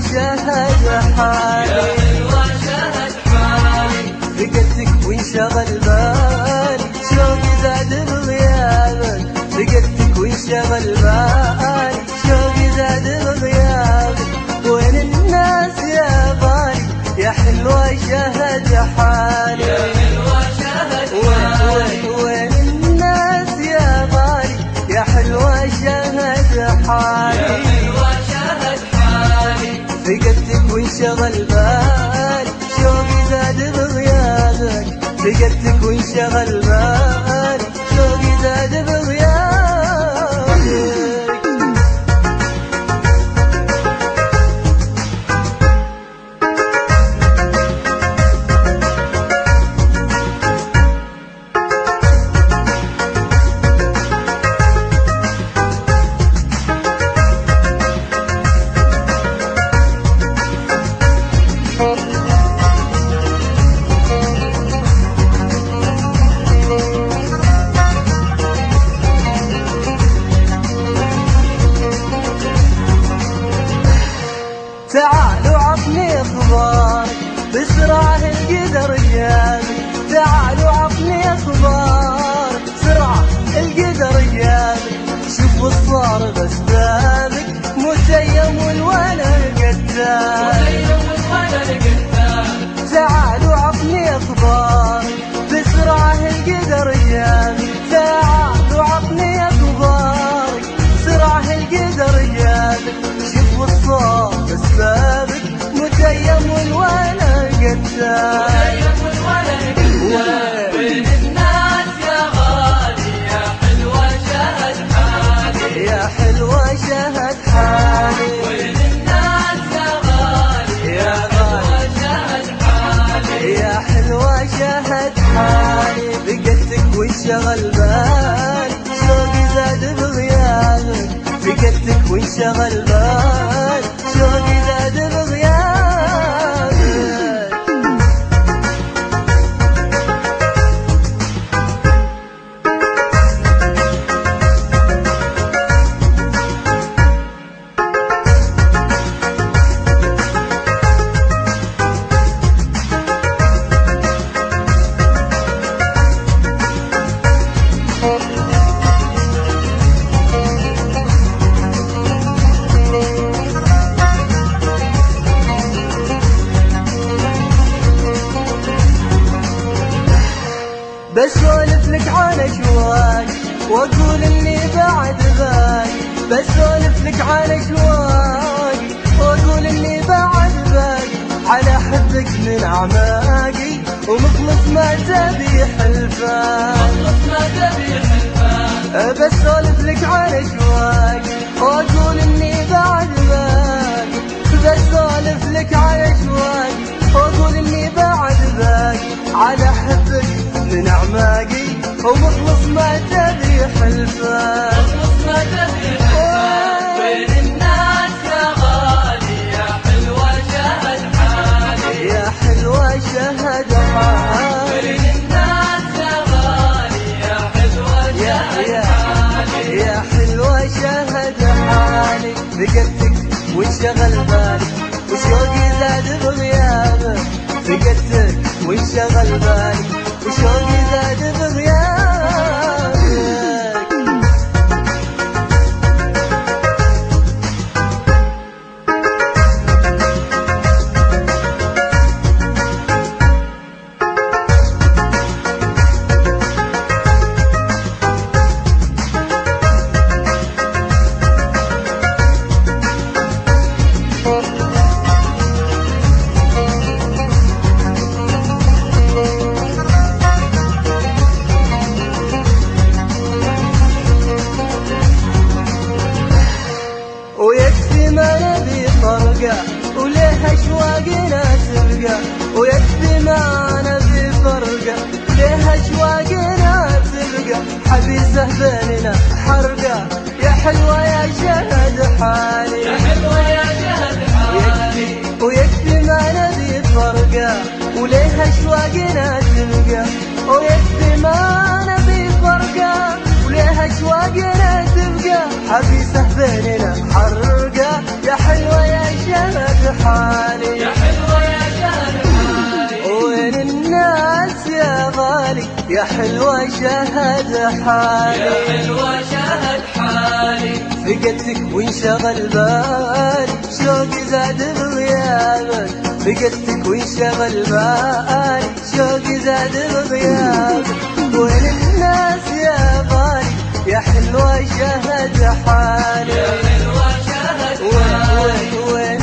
وانشهد حالي، يا حلوة شهد حالي، فقدتك وانشغل بالي، شوقي زاد بغيابك، فقدتك وانشغل بالي، شوقي زاد بغيابك، وين الناس يا غالي يا حلوة شهد حالي، يا حلوة شهد حالي، وين الناس يا غالي يا حلوة شهد حالي، يا حلوة شهد حالي، فقدتك وانشغل بالي، شوقي زاد بغيابك، فقدتك وانشغل بالي، شوقي زاد بغيابك. تعالوا عطني اخبارك بسرعة القدر جابك، تعالوا عطني اخبارك بسرعة القدر جابك، شوفوا صار بسبابك متيم والولا قدام، تعالوا عطني اخبارك بسرعة القدر جابك، تعالوا عطني اخبارك بسرعة القدر جابك، شوفوا صار بسبابك متيم والولا قدام، وين الناس يا غالي يا حلوة شهد حالي، يا حلوة شهد حالي، وين الناس يا غالي يا حلوة شهد حالي، يا حلوة شهد حالي، فقدتك وانشغل بالي، شوقي زاد بغيابك، فقدتك وانشغل بالي، شوقي زاد بغيابك. بسولف لك عن اشواقي واقول اني بعد باقي، بسولف لك عن اشواقي واقول اني بعد باقي، على حبك من اعماقي ومخلص ما تبي حلفان، بسولف لك عن اشواقي واقول اني بعد باقي، بسولف لك عن اشواقي واقول اني بعد باقي، على حبك من اعماقي ومخلص ما تبي حلفان، وين الناس يا غالي يا حلوة شهد حالي، يا حلوة شهد حالي، وين الناس يا غالي يا حلوة شهد حالي، يا حلوة شهد حالي، فقدتك وانشغل بالي، وشوقي زاد بغيابك، فقدتك وانشغل بالي، وشوقي زاد بغيابك. ويكفي ما نبي فرقة وليه أشواقنا تبقى، ويكفي ما نبي فرقة ليه أشواقنا تبقى، حبيسة بيننا حرقة يا حلوة يا شهد حالي، يا حلوة يا شهد حالي، ويكفي ما نبي فرقة وليه أشواقنا تبقى، ويكفي ما نبي فرقة وليه أشواقنا تبقى، حبيسة بيننا حرقة يا حلوة يا شهد حالي يا حلوة يا شهد حالي. وين الناس يا غالي يا حلوة شهد حالي يا حلوة شهد حالي. فقدتك وانشغل بالي شوقي زاد بغيابك فقدتك وانشغل بالي شوقي زاد بغيابك وين الناس يا غالي يا حلوة شهد حالي يا حلوة شهد حالي. وين